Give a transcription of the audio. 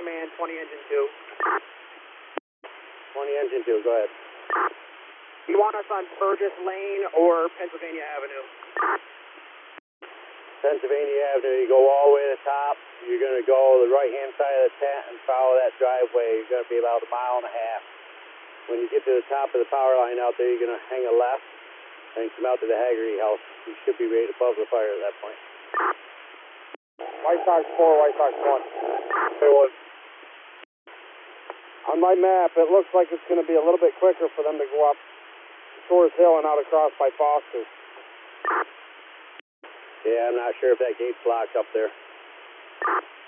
Command, 20 Engine 2. 20 Engine 2, go ahead. You want us on Burgess Lane or Pennsylvania Avenue? Pennsylvania Avenue, you go all the way to the top. You're going to go the right-hand side of the tent and follow that driveway. You're going to be about 1.5 miles. When you get to the top of the power line out there, you're going to hang a left and come out to the Haggerty house. You should be right above the fire at that point. White Sox 4, White Sox 1. Hey, one. On my map, it looks like it's going to be a little bit quicker for them to go up Shores Hill and out across by Foster. Yeah, I'm not sure if that gate's locked up there.